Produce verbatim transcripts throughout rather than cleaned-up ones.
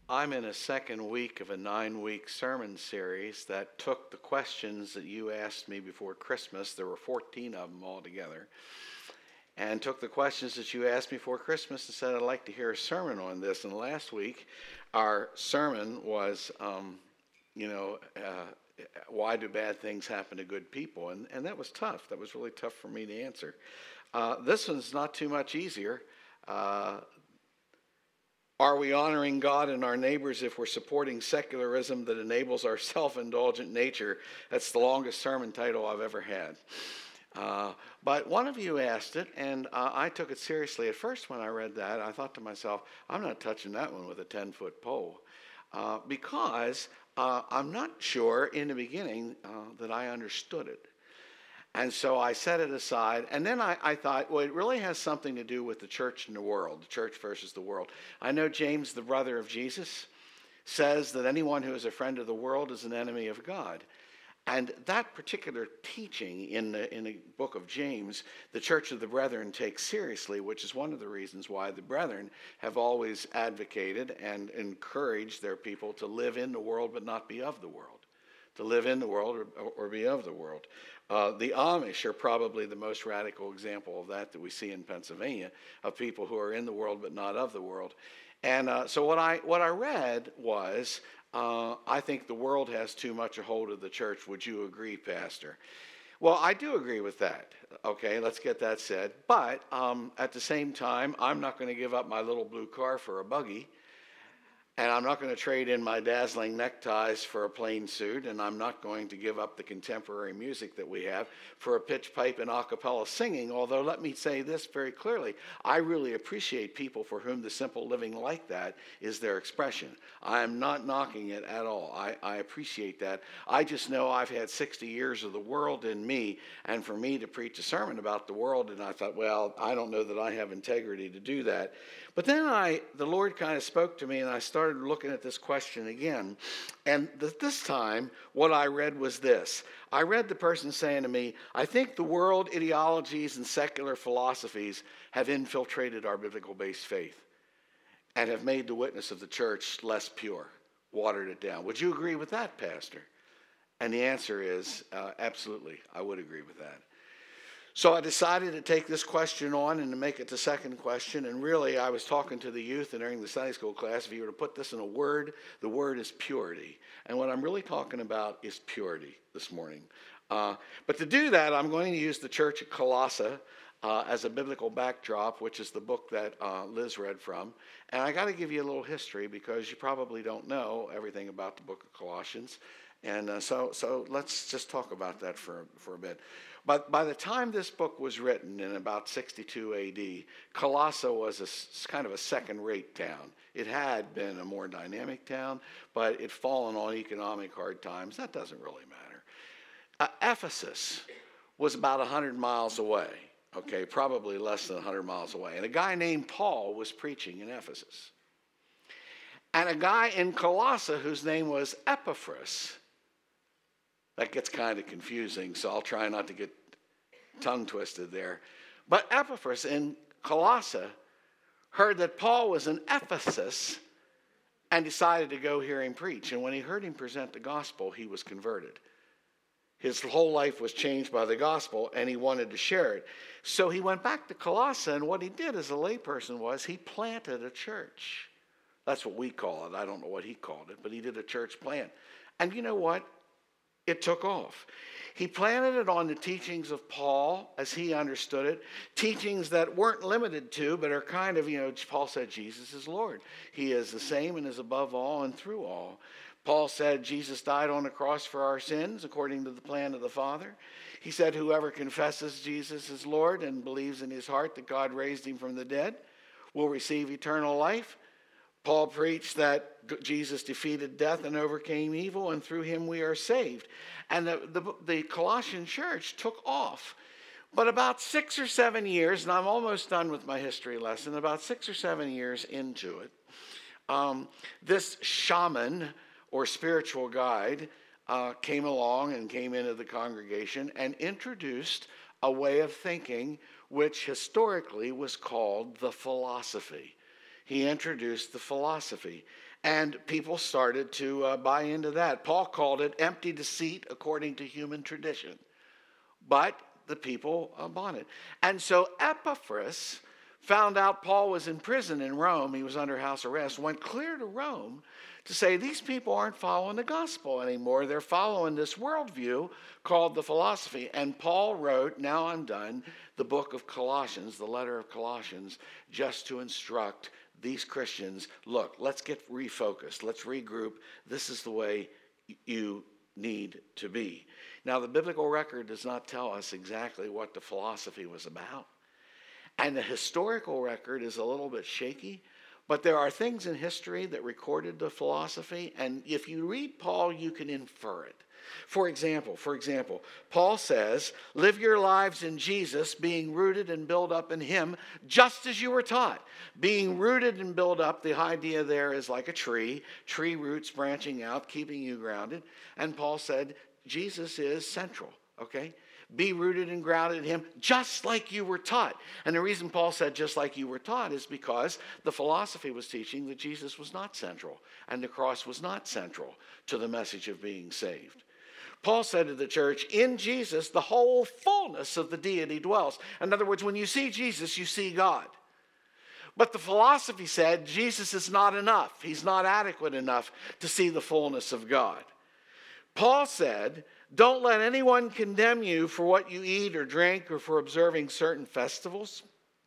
I'm in a second week of a nine-week sermon series that took the questions that you asked me before Christmas. There were fourteen of them altogether. And took the questions that you asked me before Christmas and said, I'd like to hear a sermon on this. And last week, our sermon was, um, you know, uh, why do bad things happen to good people? And, and that was tough. That was really tough for me to answer. Uh, this one's not too much easier. Uh, Are we honoring God and our neighbors if we're supporting secularism that enables our self-indulgent nature? That's the longest sermon title I've ever had. Uh, but one of you asked it, and uh, I took it seriously. At first, when I read that, I thought to myself, I'm not touching that one with a ten-foot pole. Uh, because uh, I'm not sure in the beginning uh, that I understood it. And so I set it aside, and then I, I thought, well, it really has something to do with the church and the world, the church versus the world. I know James, the brother of Jesus, says that anyone who is a friend of the world is an enemy of God. And that particular teaching in the, in the book of James, the Church of the Brethren takes seriously, which is one of the reasons why the Brethren have always advocated and encouraged their people to live in the world but not be of the world. To live in the world or, or be of the world. Uh, the Amish are probably the most radical example of that that we see in Pennsylvania, of people who are in the world but not of the world. And uh, so what I what I read was, uh, I think the world has too much a hold of the church. Would you agree, Pastor? Well, I do agree with that. Okay, let's get that said. But um, at the same time, I'm not going to give up my little blue car for a buggy. And I'm not going to trade in my dazzling neckties for a plain suit, and I'm not going to give up the contemporary music that we have for a pitch pipe and a cappella singing, although let me say this very clearly. I really appreciate people for whom the simple living like that is their expression. I am not knocking it at all. I, I appreciate that. I just know I've had sixty years of the world in me, and for me to preach a sermon about the world, and I thought, well, I don't know that I have integrity to do that. But then I, the Lord kind of spoke to me, and I started looking at this question again. And th- this time, what I read was this. I read the person saying to me, I think the world ideologies and secular philosophies have infiltrated our biblical-based faith and have made the witness of the church less pure, watered it down. Would you agree with that, Pastor? And the answer is uh, absolutely, I would agree with that. So I decided to take this question on and to make it the second question. And really, I was talking to the youth and during the Sunday school class, if you were to put this in a word, the word is purity. And what I'm really talking about is purity this morning. Uh, but to do that, I'm going to use the church at Colossae uh, as a biblical backdrop, which is the book that uh, Liz read from. And I got to give you a little history because you probably don't know everything about the book of Colossians. And uh, so so let's just talk about that for, for a bit. But by the time this book was written in about sixty-two A D, Colossae was a, kind of a second-rate town. It had been a more dynamic town, but it had fallen on economic hard times. That doesn't really matter. Uh, Ephesus was about one hundred miles away, okay, probably less than one hundred miles away. And a guy named Paul was preaching in Ephesus. And a guy in Colossae whose name was Epaphras. That gets kind of confusing, so I'll try not to get tongue twisted there. But Epaphras in Colossae heard that Paul was in Ephesus and decided to go hear him preach. And when he heard him present the gospel, he was converted. His whole life was changed by the gospel, and he wanted to share it. So he went back to Colossae, and what he did as a layperson was he planted a church. That's what we call it. I don't know what he called it, but he did a church plant. And you know what? It took off. He planted it on the teachings of Paul as he understood it, teachings that weren't limited to, but are kind of, you know, Paul said Jesus is Lord. He is the same and is above all and through all. Paul said Jesus died on the cross for our sins according to the plan of the Father. He said whoever confesses Jesus is Lord and believes in his heart that God raised him from the dead will receive eternal life. Paul preached that Jesus defeated death and overcame evil, and through him we are saved. And the, the, the Colossian church took off. But about six or seven years, and I'm almost done with my history lesson, about six or seven years into it, um, this shaman or spiritual guide uh, came along and came into the congregation and introduced a way of thinking which historically was called the philosophy. he introduced the philosophy. And people started to uh, buy into that. Paul called it empty deceit according to human tradition. But the people uh, bought it. And so Epaphras found out Paul was in prison in Rome. He was under house arrest. Went clear to Rome to say these people aren't following the gospel anymore. They're following this worldview called the philosophy. And Paul wrote, now I'm done, the book of Colossians, the letter of Colossians, just to instruct these Christians, look, let's get refocused. Let's regroup. This is the way you need to be. Now, the biblical record does not tell us exactly what the philosophy was about. And the historical record is a little bit shaky. But there are things in history that recorded the philosophy. And if you read Paul, you can infer it. For example, for example, Paul says, live your lives in Jesus, being rooted and built up in him, just as you were taught. Being rooted and built up, the idea there is like a tree, tree roots branching out, keeping you grounded. And Paul said, Jesus is central, okay? Be rooted and grounded in him, just like you were taught. And the reason Paul said just like you were taught is because the philosophy was teaching that Jesus was not central, and the cross was not central to the message of being saved. Paul said to the church, in Jesus, the whole fullness of the deity dwells. In other words, when you see Jesus, you see God. But the philosophy said Jesus is not enough. He's not adequate enough to see the fullness of God. Paul said, don't let anyone condemn you for what you eat or drink or for observing certain festivals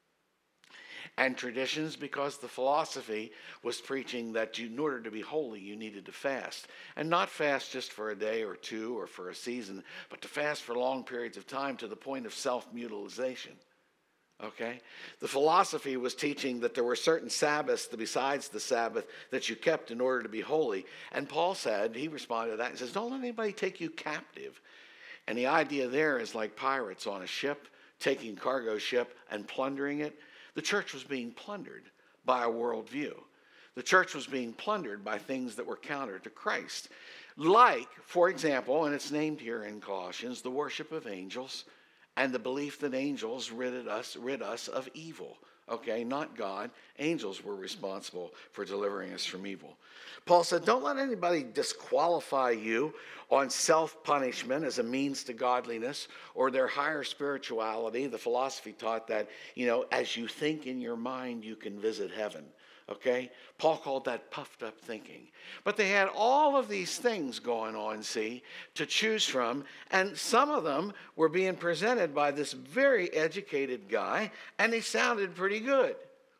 and traditions, because the philosophy was preaching that you, in order to be holy, you needed to fast. And not fast just for a day or two or for a season, but to fast for long periods of time to the point of self-mutilation. Okay? The philosophy was teaching that there were certain Sabbaths besides the Sabbath that you kept in order to be holy. And Paul said, he responded to that and says, don't let anybody take you captive. And the idea there is like pirates on a ship, taking cargo ship and plundering it. The church was being plundered by a worldview. The church was being plundered by things that were counter to Christ. Like, for example, and it's named here in Colossians, the worship of angels and the belief that angels rid us, rid us of evil. Okay, not God. Angels were responsible for delivering us from evil. Paul said, don't let anybody disqualify you on self-punishment as a means to godliness or their higher spirituality. The philosophy taught that, you know, as you think in your mind, you can visit heaven. Okay? Paul called that puffed up thinking. But they had all of these things going on, see, to choose from. And some of them were being presented by this very educated guy, and they sounded pretty good.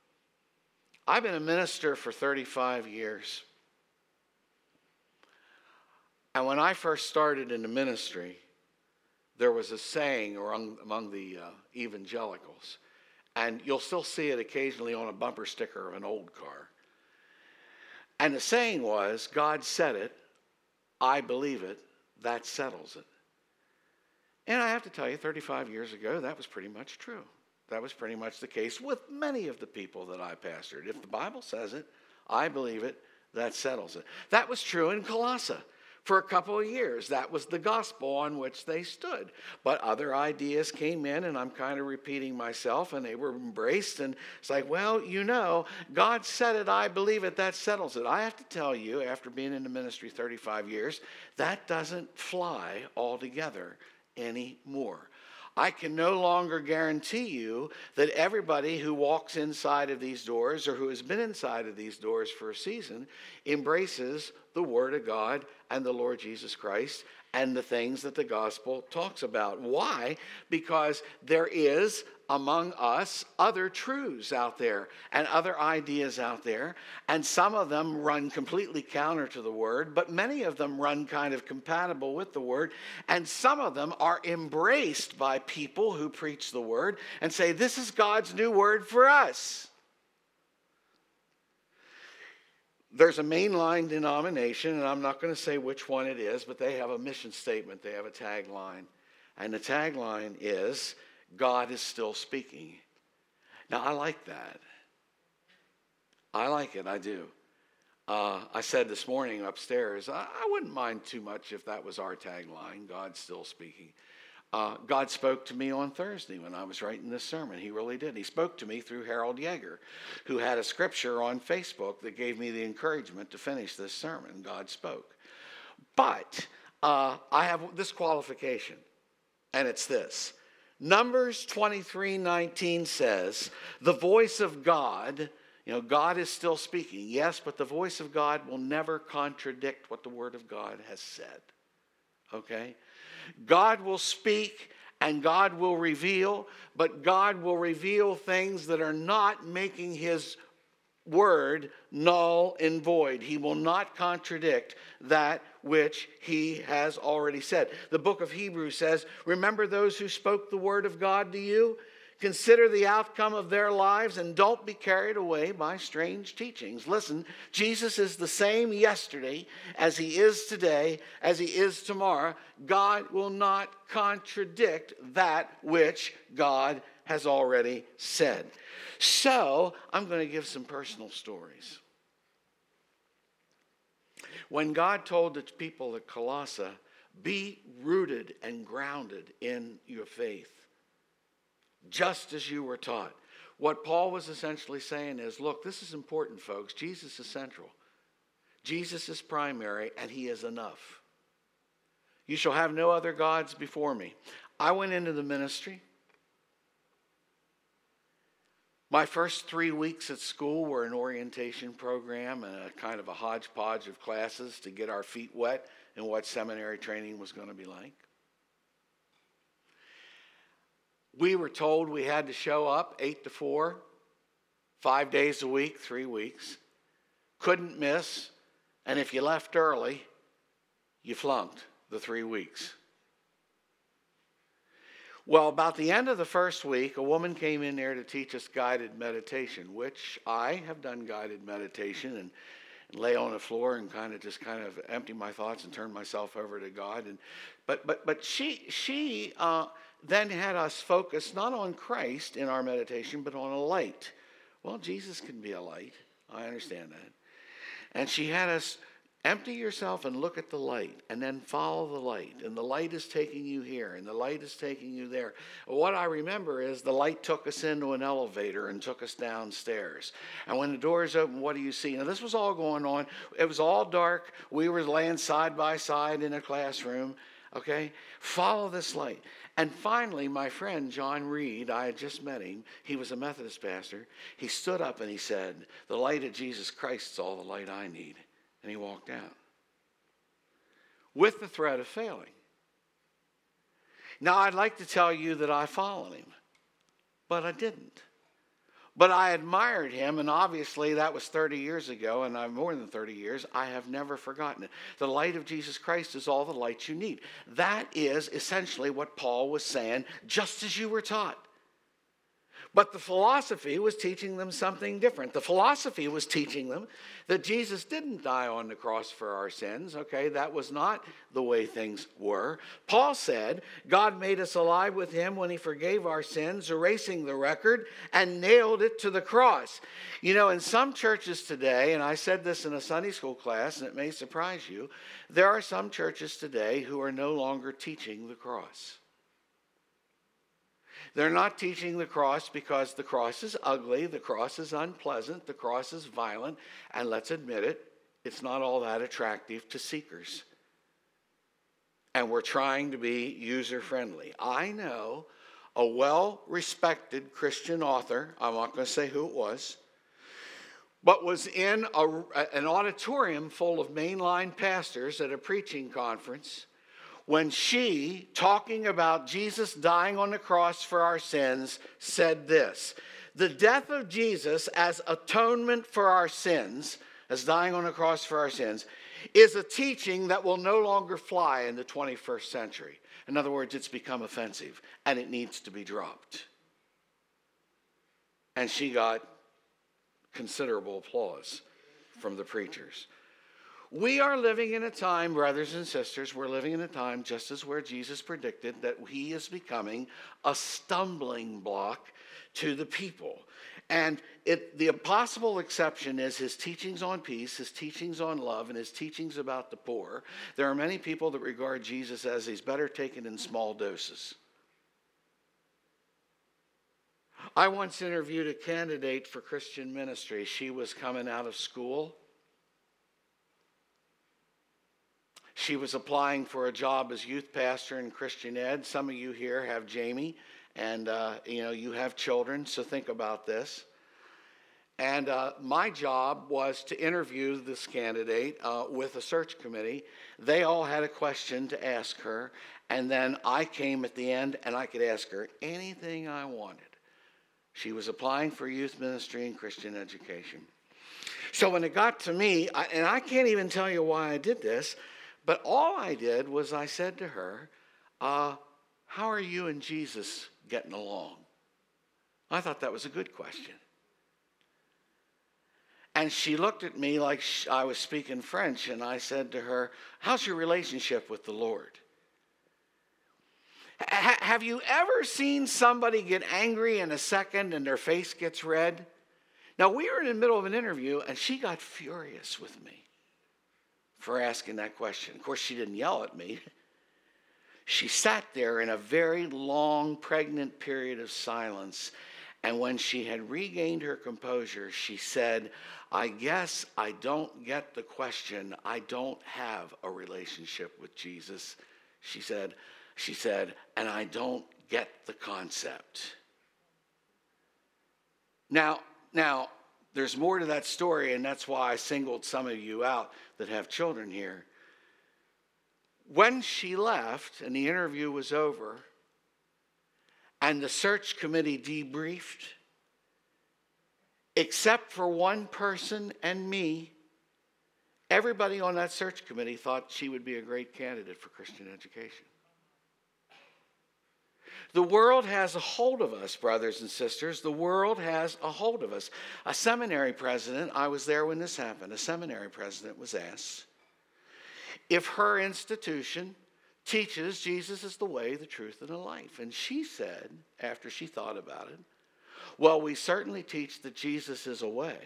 I've been a minister for thirty-five years. And when I first started in the ministry, there was a saying among, among the uh, evangelicals. And you'll still see it occasionally on a bumper sticker of an old car. And the saying was, God said it, I believe it, that settles it. And I have to tell you, thirty-five years ago, that was pretty much true. That was pretty much the case with many of the people that I pastored. If the Bible says it, I believe it, that settles it. That was true in Colossae. For a couple of years, that was the gospel on which they stood. But other ideas came in, and I'm kind of repeating myself, and they were embraced. And it's like, well, you know, God said it, I believe it, that settles it. I have to tell you, after being in the ministry thirty-five years, that doesn't fly altogether anymore. I can no longer guarantee you that everybody who walks inside of these doors or who has been inside of these doors for a season embraces the Word of God and the Lord Jesus Christ and the things that the gospel talks about. Why? Because there is among us other truths out there and other ideas out there, and some of them run completely counter to the Word, but many of them run kind of compatible with the Word, and some of them are embraced by people who preach the Word and say, this is God's new Word for us. There's a mainline denomination, and I'm not going to say which one it is, but they have a mission statement. They have a tagline. And the tagline is, God is still speaking. Now, I like that. I like it. I do. Uh, I said this morning upstairs, I, I wouldn't mind too much if that was our tagline, God's still speaking. Uh, God spoke to me on Thursday when I was writing this sermon. He really did. He spoke to me through Harold Yeager, who had a scripture on Facebook that gave me the encouragement to finish this sermon. God spoke. But uh, I have this qualification, and it's this. Numbers twenty-three nineteen says, the voice of God, you know, God is still speaking, yes, but the voice of God will never contradict what the Word of God has said. Okay? God will speak and God will reveal, but God will reveal things that are not making His word null and void. He will not contradict that which He has already said. The book of Hebrews says, remember those who spoke the word of God to you? Consider the outcome of their lives and don't be carried away by strange teachings. Listen, Jesus is the same yesterday as He is today, as He is tomorrow. God will not contradict that which God has already said. So, I'm going to give some personal stories. When God told the people at Colossae, be rooted and grounded in your faith, just as you were taught. What Paul was essentially saying is, look, this is important, folks. Jesus is central. Jesus is primary, and He is enough. You shall have no other gods before me. I went into the ministry. My first three weeks at school were an orientation program and a kind of a hodgepodge of classes to get our feet wet in what seminary training was going to be like. We were told we had to show up eight to four, five days a week, three weeks. Couldn't miss. And if you left early, you flunked the three weeks. Well, about the end of the first week, a woman came in there to teach us guided meditation, which I have done guided meditation and, and lay on the floor and kind of just kind of empty my thoughts and turn myself over to God. And but but but she she uh, then had us focus not on Christ in our meditation, but on a light. Well, Jesus can be a light. I understand that. And she had us empty yourself and look at the light and then follow the light. And the light is taking you here and the light is taking you there. What I remember is the light took us into an elevator and took us downstairs. And when the doors open, what do you see? Now, this was all going on. It was all dark. We were laying side by side in a classroom. Okay? Follow this light. And finally, my friend John Reed, I had just met him. He was a Methodist pastor. He stood up and he said, the light of Jesus Christ is all the light I need. And he walked out with the threat of failing. Now, I'd like to tell you that I followed him, but I didn't. But I admired him, and obviously that was thirty years ago, and I'm more than thirty years. I have never forgotten it. The light of Jesus Christ is all the light you need. That is essentially what Paul was saying, just as you were taught. But the philosophy was teaching them something different. The philosophy was teaching them that Jesus didn't die on the cross for our sins. Okay, that was not the way things were. Paul said, God made us alive with Him when He forgave our sins, erasing the record, and nailed it to the cross. You know, in some churches today, and I said this in a Sunday school class, and it may surprise you, there are some churches today who are no longer teaching the cross. They're not teaching the cross because the cross is ugly, the cross is unpleasant, the cross is violent, and let's admit it, it's not all that attractive to seekers. And we're trying to be user-friendly. I know a well-respected Christian author, I'm not going to say who it was, but was in a, an auditorium full of mainline pastors at a preaching conference when she, talking about Jesus dying on the cross for our sins, said this: the death of Jesus as atonement for our sins, as dying on the cross for our sins, is a teaching that will no longer fly in the twenty-first century. In other words, it's become offensive and it needs to be dropped. And she got considerable applause from the preachers. We are living in a time, brothers and sisters, we're living in a time just as where Jesus predicted that He is becoming a stumbling block to the people. And it, the possible exception is his teachings on peace, his teachings on love, and his teachings about the poor. There are many people that regard Jesus as he's better taken in small doses. I once interviewed a candidate for Christian ministry. She was coming out of school. She was applying for a job as youth pastor in Christian Ed. Some of you here have Jamie, and uh, you know you have children, so think about this. And uh, my job was to interview this candidate uh, with a search committee. They all had a question to ask her, and then I came at the end, and I could ask her anything I wanted. She was applying for youth ministry and Christian education. So when it got to me, I, and I can't even tell you why I did this, but all I did was I said to her, uh, how are you and Jesus getting along? I thought that was a good question. And she looked at me like I was speaking French, and I said to her, how's your relationship with the Lord? H- have you ever seen somebody get angry in a second and their face gets red? Now, we were in the middle of an interview, and she got furious with me for asking that question. Of course, she didn't yell at me. She sat there in a very long, pregnant period of silence. And when she had regained her composure, she said, I guess I don't get the question. I don't have a relationship with Jesus. She said, she said, and I don't get the concept. Now, now, there's more to that story, and that's why I singled some of you out that have children here. When she left and the interview was over and the search committee debriefed, except for one person and me, everybody on that search committee thought she would be a great candidate for Christian education. The world has a hold of us, brothers and sisters. The world has a hold of us. A seminary president, I was there when this happened, a seminary president was asked if her institution teaches Jesus is the way, the truth, and the life. And she said, after she thought about it, well, we certainly teach that Jesus is a way.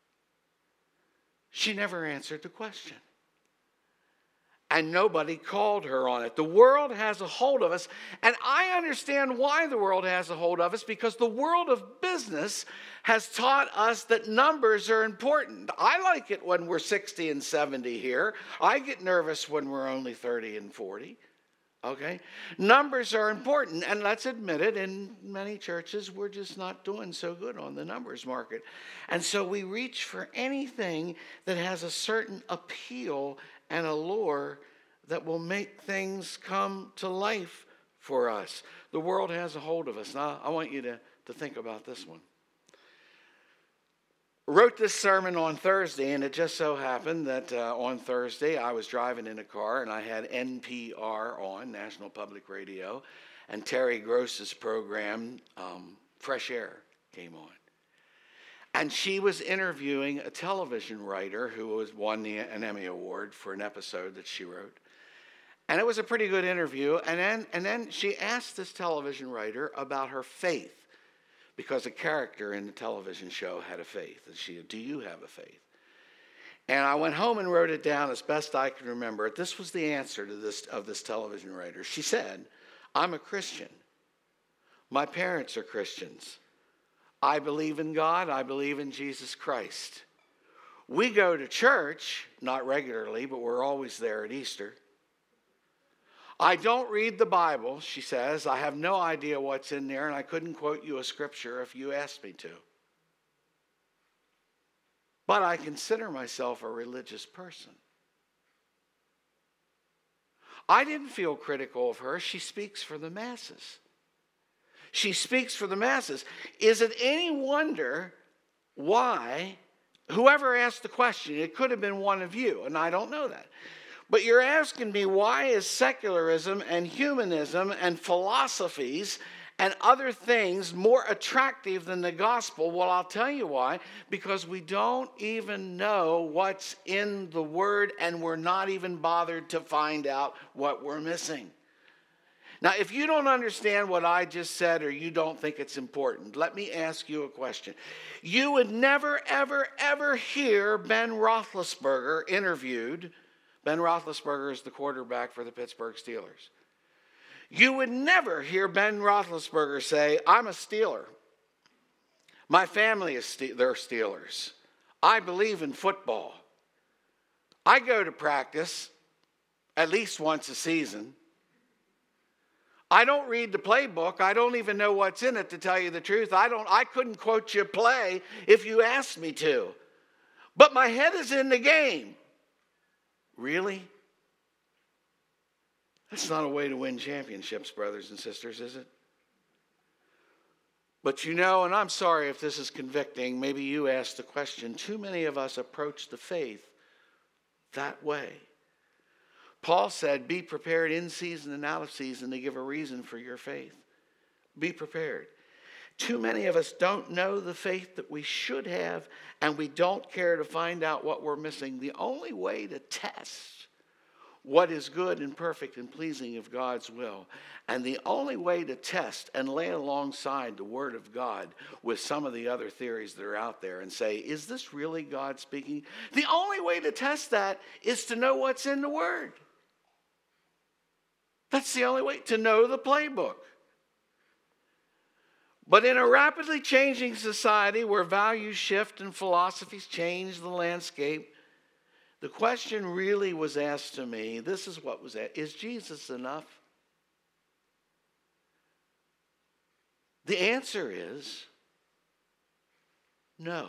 She never answered the question. And nobody called her on it. The world has a hold of us. And I understand why the world has a hold of us, because the world of business has taught us that numbers are important. I like it when we're sixty and seventy here. I get nervous when we're only thirty and forty. Okay? Numbers are important. And let's admit it, in many churches, we're just not doing so good on the numbers market. And so we reach for anything that has a certain appeal and allure that will make things come to life for us. The world has a hold of us. Now, I want you to, to think about this one. I wrote this sermon on Thursday, and it just so happened that uh, on Thursday I was driving in a car, and I had N P R on, National Public Radio, and Terry Gross's program, um, Fresh Air, came on. And she was interviewing a television writer who was won the, an Emmy Award for an episode that she wrote. And it was a pretty good interview. And then, and then she asked this television writer about her faith, because a character in the television show had a faith. And she said, do you have a faith? And I went home and wrote it down as best I could remember it. This was the answer to this of this television writer. She said, I'm a Christian. My parents are Christians. I believe in God. I believe in Jesus Christ. We go to church, not regularly, but we're always there at Easter. I don't read the Bible, she says. I have no idea what's in there, and I couldn't quote you a scripture if you asked me to. But I consider myself a religious person. I didn't feel critical of her. She speaks for the masses. She speaks for the masses. Is it any wonder why, whoever asked the question, it could have been one of you, and I don't know that. But you're asking me, why is secularism and humanism and philosophies and other things more attractive than the gospel? Well, I'll tell you why. Because we don't even know what's in the Word, and we're not even bothered to find out what we're missing. Now, if you don't understand what I just said or you don't think it's important, let me ask you a question. You would never, ever, ever hear Ben Roethlisberger interviewed. Ben Roethlisberger is the quarterback for the Pittsburgh Steelers. You would never hear Ben Roethlisberger say, I'm a Steeler. My family is Ste- they're Steelers. I believe in football. I go to practice at least once a season. I don't read the playbook. I don't even know what's in it, to tell you the truth. I don't. I couldn't quote you a play if you asked me to. But my head is in the game. Really? That's not a way to win championships, brothers and sisters, is it? But you know, and I'm sorry if this is convicting, maybe you asked the question, too many of us approach the faith that way. Paul said, be prepared in season and out of season to give a reason for your faith. Be prepared. Too many of us don't know the faith that we should have, and we don't care to find out what we're missing. The only way to test what is good and perfect and pleasing of God's will, and the only way to test and lay alongside the Word of God with some of the other theories that are out there and say, is this really God speaking? The only way to test that is to know what's in the Word. That's the only way, to know the playbook. But in a rapidly changing society where values shift and philosophies change the landscape, the question really was asked to me, this is what was asked, is Jesus enough? The answer is no.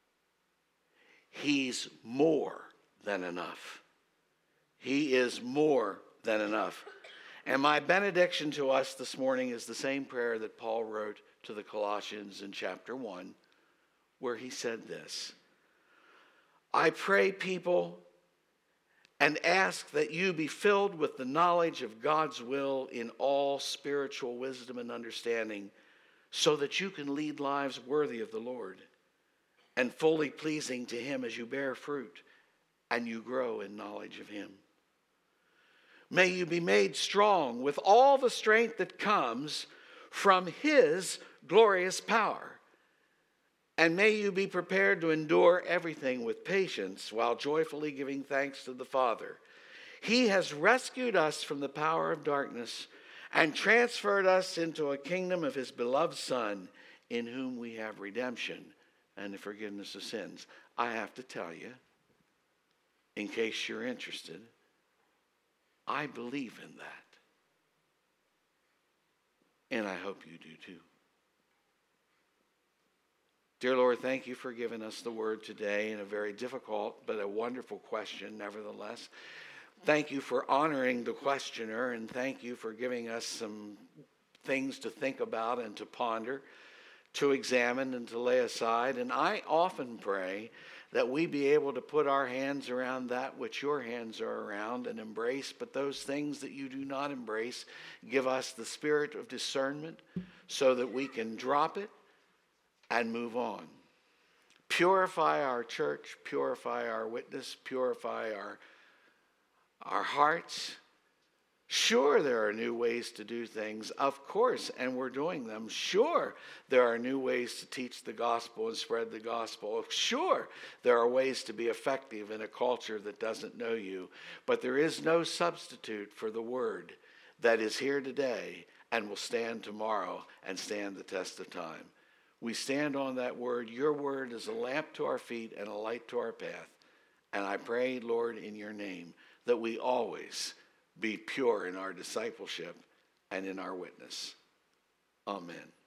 He's more than enough. He is more than enough. And my benediction to us this morning is the same prayer that Paul wrote to the Colossians in chapter one, where he said this: I pray, people, and ask that you be filled with the knowledge of God's will in all spiritual wisdom and understanding, so that you can lead lives worthy of the Lord and fully pleasing to him as you bear fruit and you grow in knowledge of him. May you be made strong with all the strength that comes from his glorious power. And may you be prepared to endure everything with patience while joyfully giving thanks to the Father. He has rescued us from the power of darkness and transferred us into a kingdom of his beloved Son, in whom we have redemption and the forgiveness of sins. I have to tell you, in case you're interested, I believe in that. And I hope you do too. Dear Lord, thank you for giving us the word today in a very difficult but a wonderful question nevertheless. Thank you for honoring the questioner, and thank you for giving us some things to think about and to ponder, to examine and to lay aside. And I often pray that we be able to put our hands around that which your hands are around and embrace, but those things that you do not embrace, give us the spirit of discernment so that we can drop it and move on. Purify our church, purify our witness, purify our, our hearts. Sure, there are new ways to do things, of course, and we're doing them. Sure, there are new ways to teach the gospel and spread the gospel. Sure, there are ways to be effective in a culture that doesn't know you. But there is no substitute for the word that is here today and will stand tomorrow and stand the test of time. We stand on that word. Your word is a lamp to our feet and a light to our path. And I pray, Lord, in your name, that we always be pure in our discipleship and in our witness. Amen.